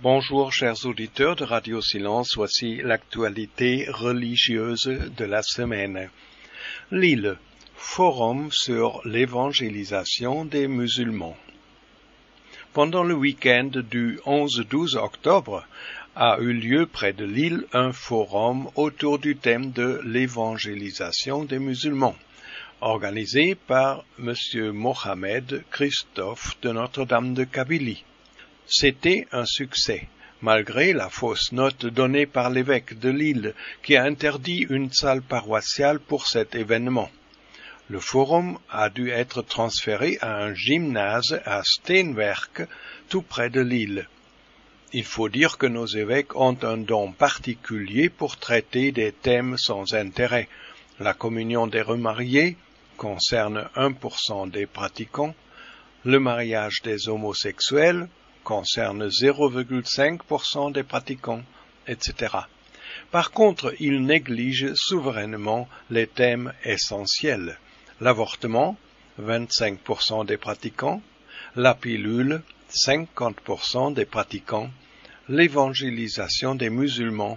Bonjour chers auditeurs de Radio Silence, voici l'actualité religieuse de la semaine. Lille, forum sur l'évangélisation des musulmans. Pendant le week-end du 11-12 octobre a eu lieu près de Lille un forum autour du thème de l'évangélisation des musulmans, organisé par M. Mohamed Christophe de Notre-Dame de Kabylie. C'était un succès, malgré la fausse note donnée par l'évêque de Lille qui a interdit une salle paroissiale pour cet événement. Le forum a dû être transféré à un gymnase à Steenwerk, tout près de Lille. Il faut dire que nos évêques ont un don particulier pour traiter des thèmes sans intérêt. La communion des remariés concerne 1% des pratiquants, le mariage des homosexuels concerne 0,5% des pratiquants, etc. Par contre, il néglige souverainement les thèmes essentiels. L'avortement, 25% des pratiquants, la pilule, 50% des pratiquants, l'évangélisation des musulmans,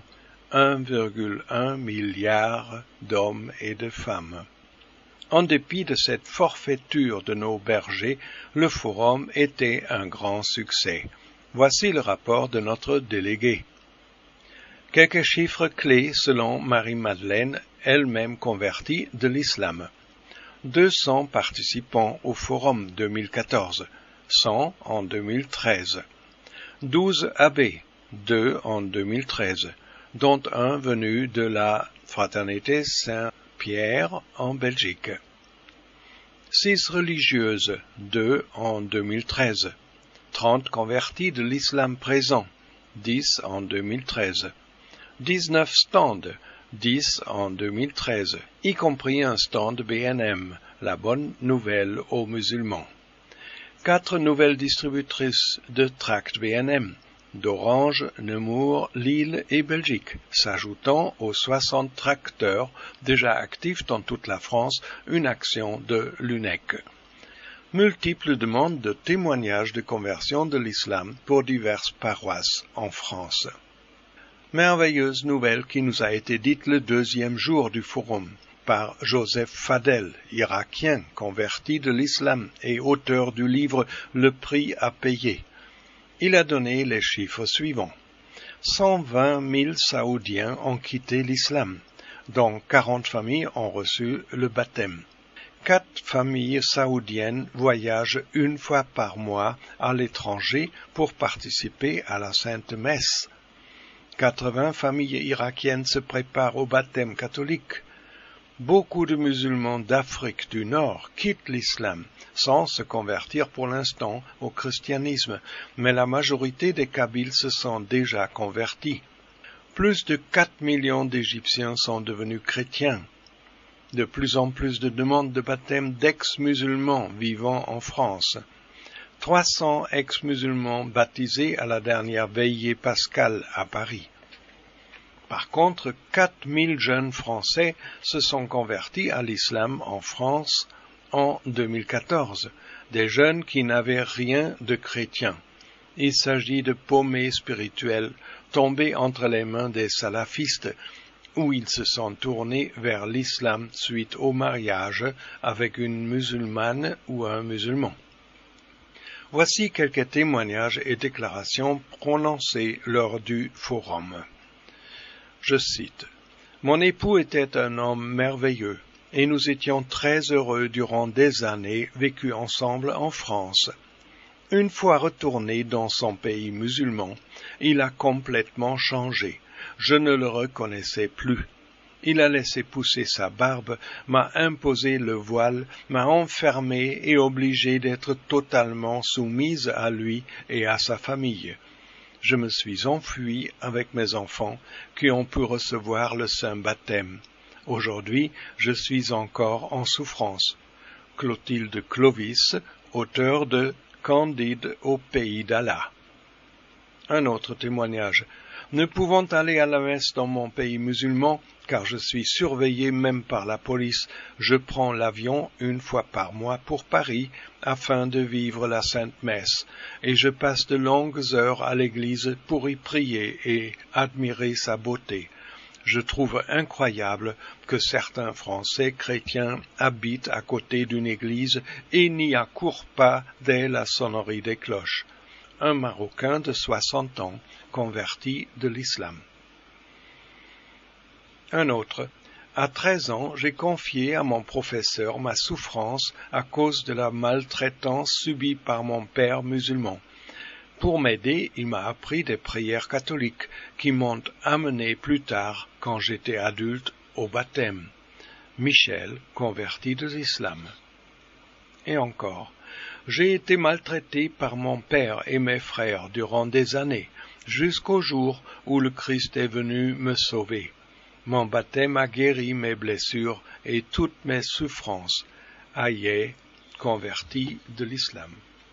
1,1 milliard d'hommes et de femmes. En dépit de cette forfaiture de nos bergers, le forum était un grand succès. Voici le rapport de notre délégué. Quelques chiffres clés selon Marie-Madeleine, elle-même convertie de l'islam. 200 participants au forum 2014, 100 en 2013. 12 abbés, 2 en 2013, dont un venu de la Fraternité Saint-Pierre en Belgique. 6 religieuses, 2 en 2013. 30 convertis de l'islam présent, 10 en 2013. 19 stands, 10 en 2013, y compris un stand BNM, la bonne nouvelle aux musulmans. 4 nouvelles distributrices de tracts BNM, d'Orange, Nemours, Lille et Belgique, s'ajoutant aux 60 tracteurs déjà actifs dans toute la France, une action de l'UNEC. Multiples demandes de témoignages de conversion de l'islam pour diverses paroisses en France. Merveilleuse nouvelle qui nous a été dite le deuxième jour du forum par Joseph Fadel, irakien converti de l'islam et auteur du livre Le prix à payer. Il a donné les chiffres suivants. 120 000 Saoudiens ont quitté l'islam, dont 40 familles ont reçu le baptême. 4 familles saoudiennes voyagent une fois par mois à l'étranger pour participer à la Sainte Messe. 80 familles irakiennes se préparent au baptême catholique. Beaucoup de musulmans d'Afrique du Nord quittent l'islam sans se convertir pour l'instant au christianisme, mais la majorité des Kabyles se sont déjà convertis. Plus de 4 millions d'Égyptiens sont devenus chrétiens. De plus en plus de demandes de baptême d'ex-musulmans vivant en France. 300 ex-musulmans baptisés à la dernière veillée pascale à Paris. Par contre, 4000 jeunes Français se sont convertis à l'islam en France en 2014, des jeunes qui n'avaient rien de chrétien. Il s'agit de paumés spirituels tombés entre les mains des salafistes, où ils se sont tournés vers l'islam suite au mariage avec une musulmane ou un musulman. Voici quelques témoignages et déclarations prononcées lors du forum. Je cite, « Mon époux était un homme merveilleux, et nous étions très heureux durant des années vécues ensemble en France. Une fois retourné dans son pays musulman, il a complètement changé. Je ne le reconnaissais plus. Il a laissé pousser sa barbe, m'a imposé le voile, m'a enfermé et obligé d'être totalement soumise à lui et à sa famille. Je me suis enfui avec mes enfants qui ont pu recevoir le saint baptême. Aujourd'hui, je suis encore en souffrance. » Clotilde Clovis, auteur de Candide au pays d'Allah. Un autre témoignage. « Ne pouvant aller à la messe dans mon pays musulman, car je suis surveillé même par la police, je prends l'avion une fois par mois pour Paris afin de vivre la Sainte Messe, et je passe de longues heures à l'église pour y prier et admirer sa beauté. Je trouve incroyable que certains Français chrétiens habitent à côté d'une église et n'y accourent pas dès la sonnerie des cloches. Un Marocain de 60 ans, converti de l'islam. Un autre. À 13 ans, j'ai confié à mon professeur ma souffrance à cause de la maltraitance subie par mon père musulman. Pour m'aider, il m'a appris des prières catholiques qui m'ont amené plus tard, quand j'étais adulte, au baptême. Michel, converti de l'islam. Et encore. J'ai été maltraité par mon père et mes frères durant des années, jusqu'au jour où le Christ est venu me sauver. Mon baptême a guéri mes blessures et toutes mes souffrances. Aïe, converti de l'islam.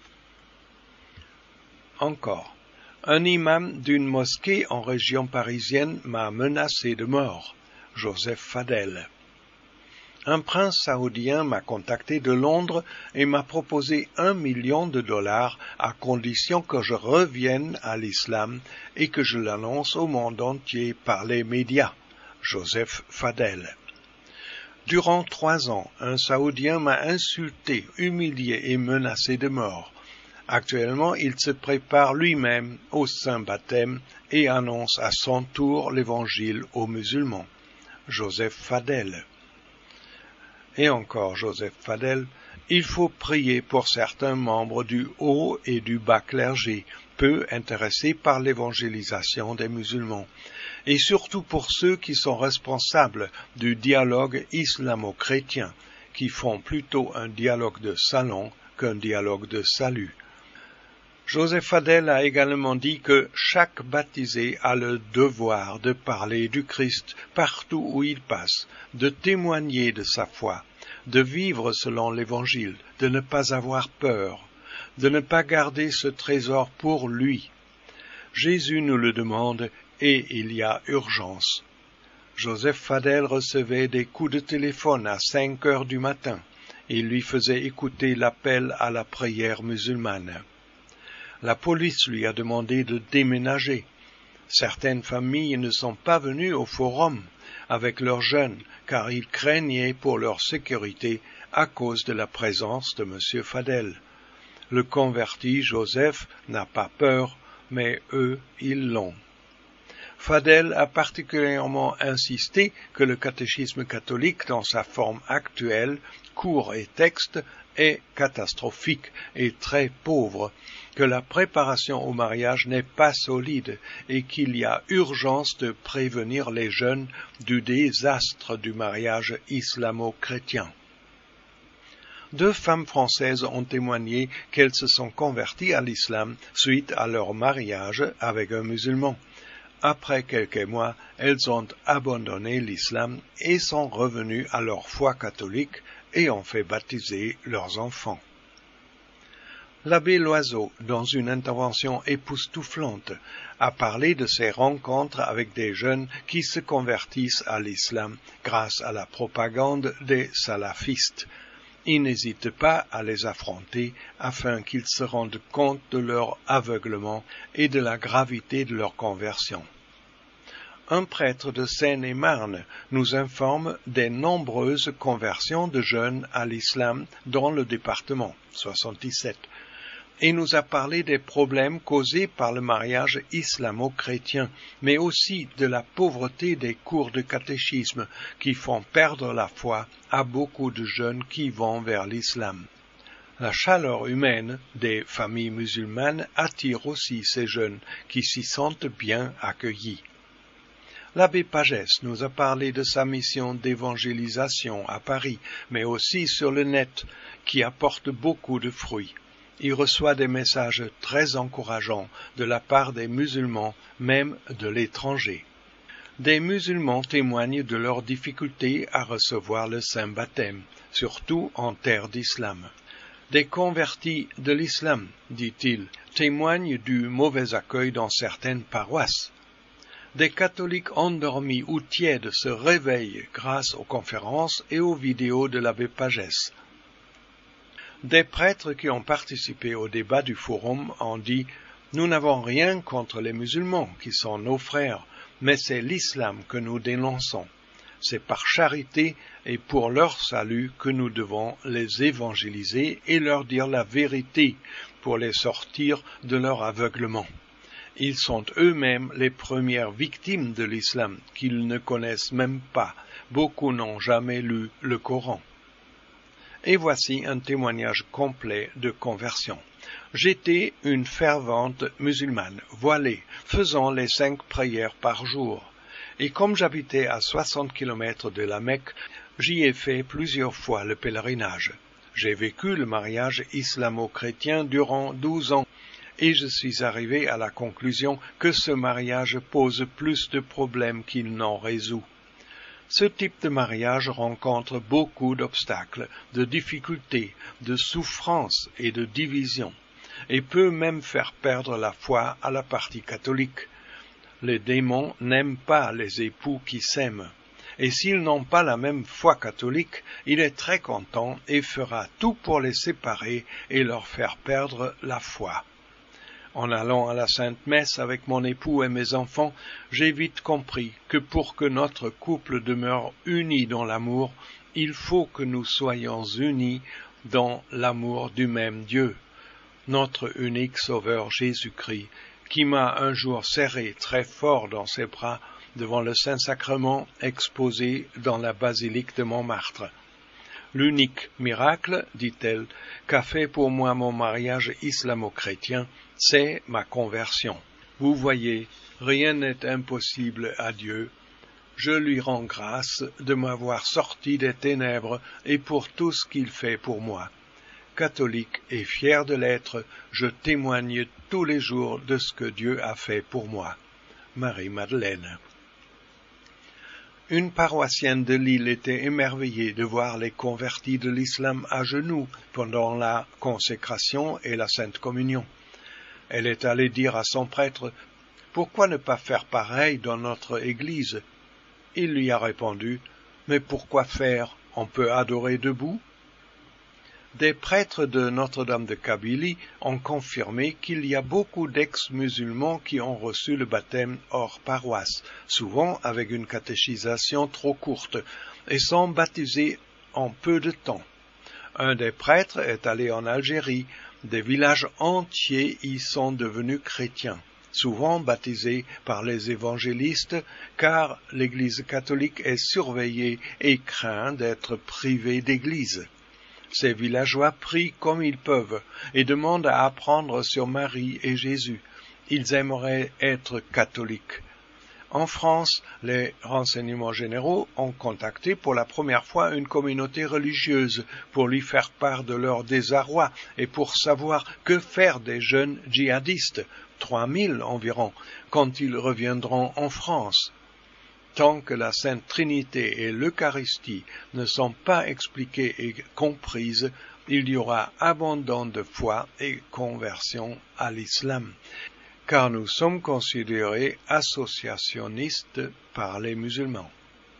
Encore. Un imam d'une mosquée en région parisienne m'a menacé de mort. Joseph Fadel. Un prince saoudien m'a contacté de Londres et m'a proposé $1 million à condition que je revienne à l'islam et que je l'annonce au monde entier par les médias. Joseph Fadel. Durant 3 ans, un Saoudien m'a insulté, humilié et menacé de mort. Actuellement, il se prépare lui-même au saint baptême et annonce à son tour l'évangile aux musulmans. Joseph Fadel. Et encore Joseph Fadel, il faut prier pour certains membres du haut et du bas clergé, peu intéressés par l'évangélisation des musulmans, et surtout pour ceux qui sont responsables du dialogue islamo-chrétien, qui font plutôt un dialogue de salon qu'un dialogue de salut. Joseph Fadel a également dit que chaque baptisé a le devoir de parler du Christ partout où il passe, de témoigner de sa foi, de vivre selon l'Évangile, de ne pas avoir peur, de ne pas garder ce trésor pour lui. Jésus nous le demande et il y a urgence. Joseph Fadel recevait des coups de téléphone à 5 heures du matin. Il lui faisait écouter l'appel à la prière musulmane. La police lui a demandé de déménager. Certaines familles ne sont pas venues au forum avec leurs jeunes car ils craignaient pour leur sécurité à cause de la présence de M. Fadel. Le converti Joseph n'a pas peur, mais eux, ils l'ont. Fadel a particulièrement insisté que le catéchisme catholique dans sa forme actuelle, court et texte, est catastrophique et très pauvre, que la préparation au mariage n'est pas solide et qu'il y a urgence de prévenir les jeunes du désastre du mariage islamo-chrétien. 2 femmes françaises ont témoigné qu'elles se sont converties à l'islam suite à leur mariage avec un musulman. Après quelques mois, elles ont abandonné l'islam et sont revenues à leur foi catholique et ont fait baptiser leurs enfants. L'abbé Loiseau, dans une intervention époustouflante, a parlé de ses rencontres avec des jeunes qui se convertissent à l'islam grâce à la propagande des salafistes. Il n'hésite pas à les affronter afin qu'ils se rendent compte de leur aveuglement et de la gravité de leur conversion. Un prêtre de Seine-et-Marne nous informe des nombreuses conversions de jeunes à l'islam dans le département 77 et nous a parlé des problèmes causés par le mariage islamo-chrétien, mais aussi de la pauvreté des cours de catéchisme qui font perdre la foi à beaucoup de jeunes qui vont vers l'islam. La chaleur humaine des familles musulmanes attire aussi ces jeunes qui s'y sentent bien accueillis. L'abbé Pagès nous a parlé de sa mission d'évangélisation à Paris, mais aussi sur le net, qui apporte beaucoup de fruits. Il reçoit des messages très encourageants de la part des musulmans, même de l'étranger. Des musulmans témoignent de leurs difficultés à recevoir le saint baptême, surtout en terre d'islam. Des convertis de l'islam, dit-il, témoignent du mauvais accueil dans certaines paroisses. Des catholiques endormis ou tièdes se réveillent grâce aux conférences et aux vidéos de l'abbé Pagès. Des prêtres qui ont participé au débat du forum ont dit « Nous n'avons rien contre les musulmans qui sont nos frères, mais c'est l'islam que nous dénonçons. C'est par charité et pour leur salut que nous devons les évangéliser et leur dire la vérité pour les sortir de leur aveuglement. Ils sont eux-mêmes les premières victimes de l'islam qu'ils ne connaissent même pas. Beaucoup n'ont jamais lu le Coran. » Et voici un témoignage complet de conversion. J'étais une fervente musulmane, voilée, faisant les 5 prières par jour. Et comme j'habitais à 60 kilomètres de la Mecque, j'y ai fait plusieurs fois le pèlerinage. J'ai vécu le mariage islamo-chrétien durant 12 ans, et je suis arrivé à la conclusion que ce mariage pose plus de problèmes qu'il n'en résout. Ce type de mariage rencontre beaucoup d'obstacles, de difficultés, de souffrances et de divisions, et peut même faire perdre la foi à la partie catholique. Les démons n'aiment pas les époux qui s'aiment, et s'ils n'ont pas la même foi catholique, il est très content et fera tout pour les séparer et leur faire perdre la foi. En allant à la Sainte Messe avec mon époux et mes enfants, j'ai vite compris que pour que notre couple demeure uni dans l'amour, il faut que nous soyons unis dans l'amour du même Dieu, notre unique Sauveur Jésus-Christ, qui m'a un jour serré très fort dans ses bras devant le Saint-Sacrement exposé dans la basilique de Montmartre. L'unique miracle, dit-elle, qu'a fait pour moi mon mariage islamo-chrétien, c'est ma conversion. Vous voyez, rien n'est impossible à Dieu. Je lui rends grâce de m'avoir sorti des ténèbres et pour tout ce qu'il fait pour moi. Catholique et fier de l'être, je témoigne tous les jours de ce que Dieu a fait pour moi. Marie-Madeleine. Une paroissienne de Lille était émerveillée de voir les convertis de l'islam à genoux pendant la consécration et la Sainte Communion. Elle est allée dire à son prêtre « Pourquoi ne pas faire pareil dans notre Église ?» Il lui a répondu « Mais pourquoi faire? On peut adorer debout ?» Des prêtres de Notre-Dame de Kabylie ont confirmé qu'il y a beaucoup d'ex-musulmans qui ont reçu le baptême hors paroisse, souvent avec une catéchisation trop courte, et sont baptisés en peu de temps. Un des prêtres est allé en Algérie, des villages entiers y sont devenus chrétiens, souvent baptisés par les évangélistes, car l'Église catholique est surveillée et craint d'être privée d'église. Ces villageois prient comme ils peuvent et demandent à apprendre sur Marie et Jésus. Ils aimeraient être catholiques. En France, les renseignements généraux ont contacté pour la première fois une communauté religieuse pour lui faire part de leur désarroi et pour savoir que faire des jeunes djihadistes, 3000 environ, quand ils reviendront en France. Tant que la Sainte Trinité et l'Eucharistie ne sont pas expliquées et comprises, il y aura abandon de foi et conversion à l'islam, car nous sommes considérés associationnistes par les musulmans.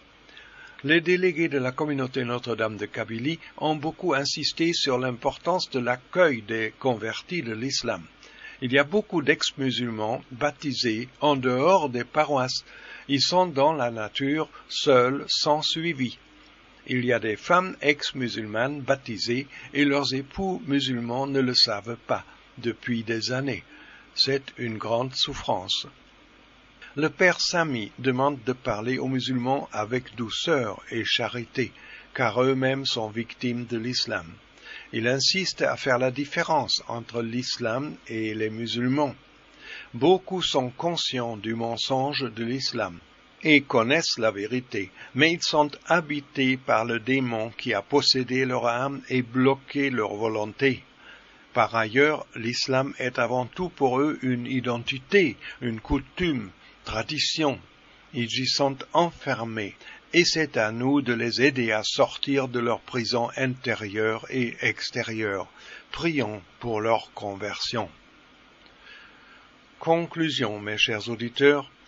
Les délégués de la communauté Notre-Dame de Kabylie ont beaucoup insisté sur l'importance de l'accueil des convertis de l'islam. Il y a beaucoup d'ex-musulmans baptisés en dehors des paroisses. Ils sont dans la nature, seuls, sans suivi. Il y a des femmes ex-musulmanes baptisées et leurs époux musulmans ne le savent pas depuis des années. C'est une grande souffrance. Le père Sami demande de parler aux musulmans avec douceur et charité, car eux-mêmes sont victimes de l'islam. Il insiste à faire la différence entre l'islam et les musulmans. Beaucoup sont conscients du mensonge de l'islam et connaissent la vérité, mais ils sont habités par le démon qui a possédé leur âme et bloqué leur volonté. Par ailleurs, l'islam est avant tout pour eux une identité, une coutume, tradition. Ils y sont enfermés, et c'est à nous de les aider à sortir de leur prison intérieure et extérieure. Prions pour leur conversion. Conclusion, mes chers auditeurs.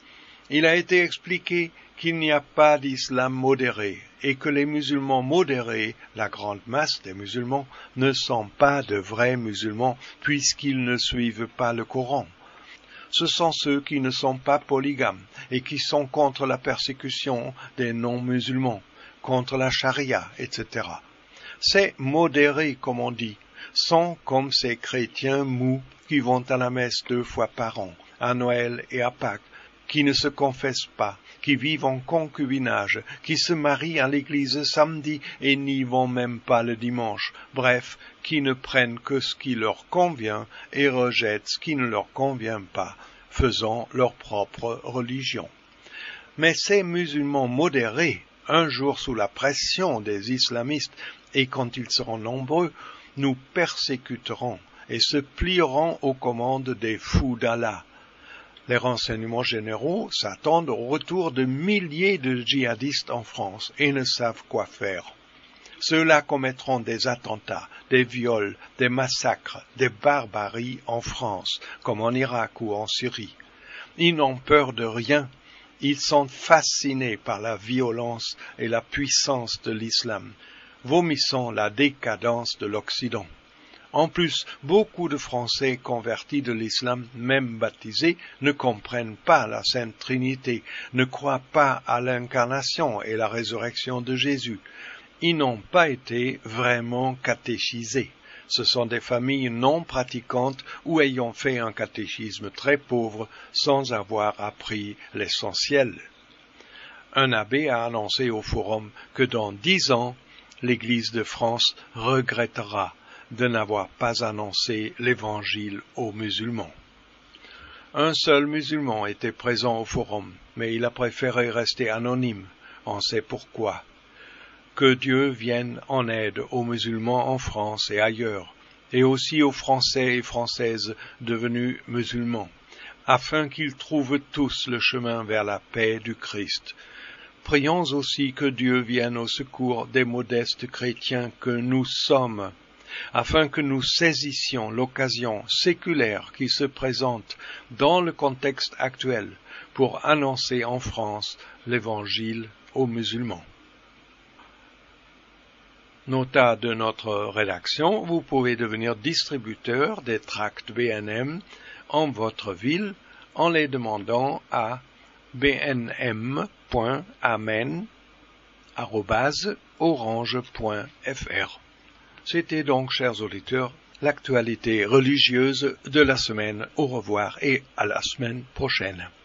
Il a été expliqué qu'il n'y a pas d'islam modéré et que les musulmans modérés, la grande masse des musulmans, ne sont pas de vrais musulmans puisqu'ils ne suivent pas le Coran. Ce sont ceux qui ne sont pas polygames et qui sont contre la persécution des non-musulmans, contre la charia, etc. Ces modérés, comme on dit, sont comme ces chrétiens mous qui vont à la messe 2 fois par an, à Noël et à Pâques, qui ne se confessent pas, qui vivent en concubinage, qui se marient à l'église samedi et n'y vont même pas le dimanche, bref, qui ne prennent que ce qui leur convient et rejettent ce qui ne leur convient pas, faisant leur propre religion. Mais ces musulmans modérés, un jour sous la pression des islamistes et quand ils seront nombreux, nous persécuteront et se plieront aux commandes des fous d'Allah. Les renseignements généraux s'attendent au retour de milliers de djihadistes en France et ne savent quoi faire. Ceux-là commettront des attentats, des viols, des massacres, des barbaries en France, comme en Irak ou en Syrie. Ils n'ont peur de rien. Ils sont fascinés par la violence et la puissance de l'islam, vomissant la décadence de l'Occident. En plus, beaucoup de Français convertis de l'islam, même baptisés, ne comprennent pas la Sainte Trinité, ne croient pas à l'incarnation et la résurrection de Jésus. Ils n'ont pas été vraiment catéchisés. Ce sont des familles non pratiquantes ou ayant fait un catéchisme très pauvre sans avoir appris l'essentiel. Un abbé a annoncé au forum que dans 10 ans, l'Église de France regrettera de n'avoir pas annoncé l'Évangile aux musulmans. Un seul musulman était présent au forum, mais il a préféré rester anonyme. On sait pourquoi. Que Dieu vienne en aide aux musulmans en France et ailleurs, et aussi aux Français et Françaises devenus musulmans, afin qu'ils trouvent tous le chemin vers la paix du Christ. Prions aussi que Dieu vienne au secours des modestes chrétiens que nous sommes, afin que nous saisissions l'occasion séculaire qui se présente dans le contexte actuel pour annoncer en France l'Évangile aux musulmans. Nota de notre rédaction, vous pouvez devenir distributeur des tracts BNM en votre ville en les demandant à bnm.amen@orange.fr. C'était donc, chers auditeurs, l'actualité religieuse de la semaine. Au revoir et à la semaine prochaine.